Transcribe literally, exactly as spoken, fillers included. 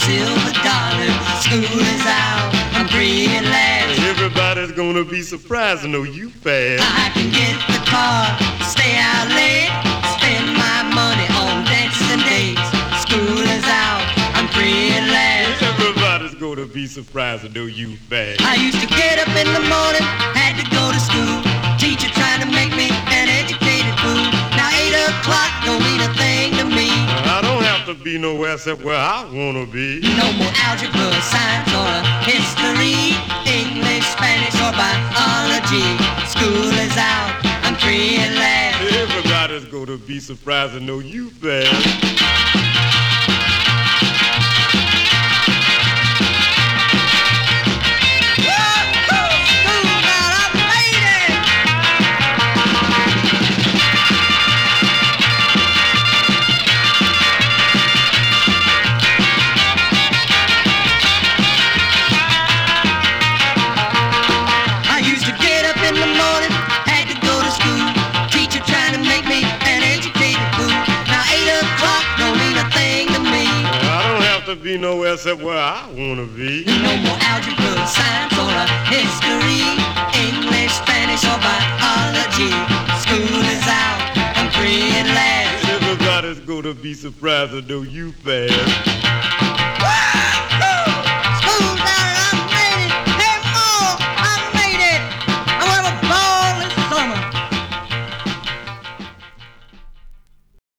silver dollar. School is out, I'm free at last. Everybody's gonna be surprised to know you fast. I can get the car, stay out late, spend my money on dances and dates. School is out, I'm free at last. Everybody's gonna be surprised to know you fast. I used to get up in the morning, had to go to school. Teacher trying to make me an educated fool. Now eight o'clock don't mean a thing to me. I don't have to be nowhere except where I wanna be. No more algebra, science, or history, English, Spanish, or biology. School is out, I'm free at last. Everybody's gonna be surprised to know you fast. Be nowhere except where I wanna be. No more algebra, science, or history, English, Spanish, or biology. School is out, I'm free at last. Everybody's gonna be surprised to know you fast.